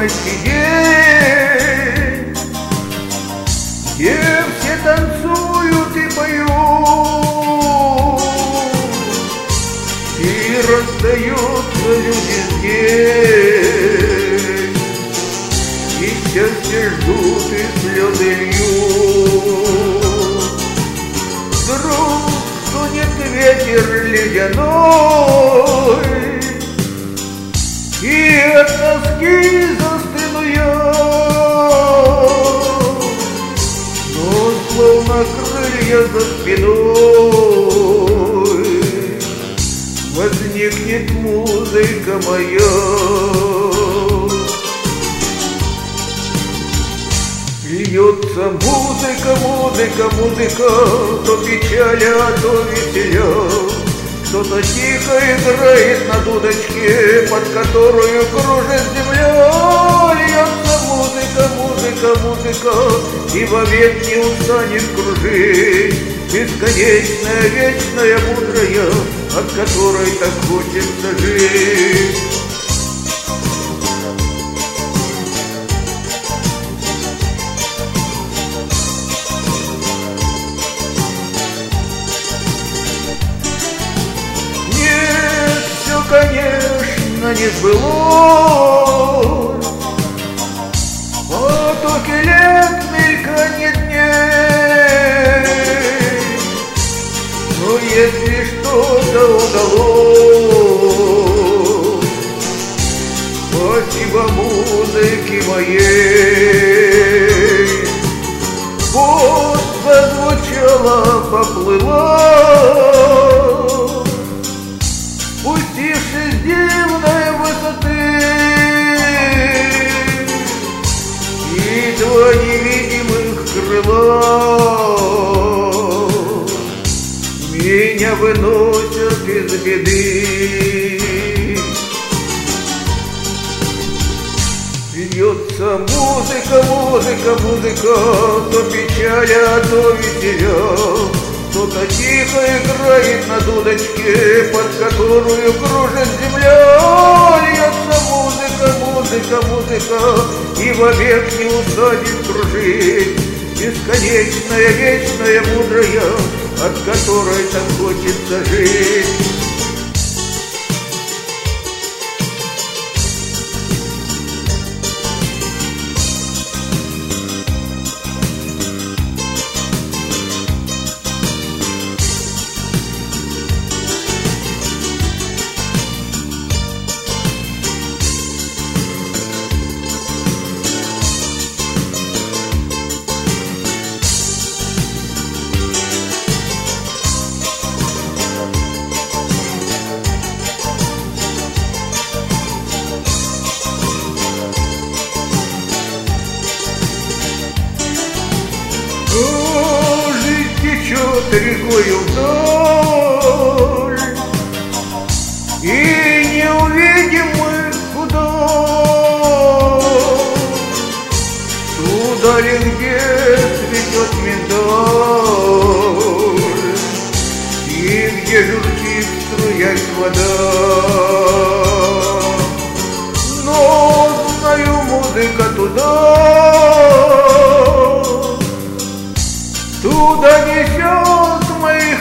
майский день, где все танцуют и поют, и расстаются люди здесь, и счастье ждут, и слезы льют. Вдруг стонет ветер ледяной, и от тоски застыну я, но словно крылья за спиной возникнет музыка моя. Льется музыка, музыка, музыка, то печаль, а то веселя. Кто-то тихо играет на дудочке, под которую кружит земля. Льется музыка, музыка, музыка, и вовек не устанет кружить. Бесконечная, вечная, мудрая, от которой так хочется жить. Конечно, не сбылось потоки лет, мельканье дней, но если что-то удалось, спасибо музыке моей. Вот зазвучала, поплыла, спустившись с дивной высоты, и два невидимых крыла меня выносят из беды. Льется музыка, музыка, музыка, то печаль, а то веселя. Кто-то тихо играет на дудочке, под которую кружит земля. Льется музыка, музыка, музыка, и вовек не устанет кружить. Бесконечная, вечная, мудрая, от которой так хочется жить. Жизнь течет рекою вдоль, и не увидим мы куда. Туда ли, где цветет миндаль, и где журчит струясь вода. Но знаю, музыка туда несет моих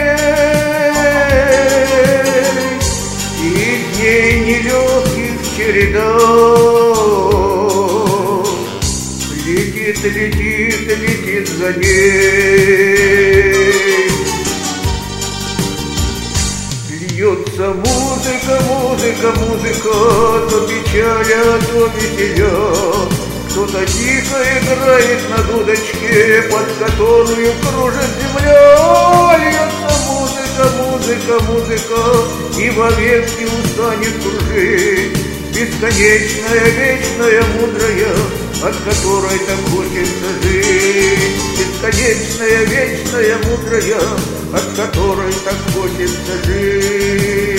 коней, и дней нелегких череда. Летит, летит, летит за ней. Льется музыка, музыка, музыка, то печаль, а то веселя. Кто-то тихо играет на дудочке, под которую кружит земля. Льется музыка, музыка, музыка, и вовек не устанет кружить. Бесконечная, вечная, мудрая, от которой так хочется жить. Бесконечная, вечная, мудрая, от которой так хочется жить.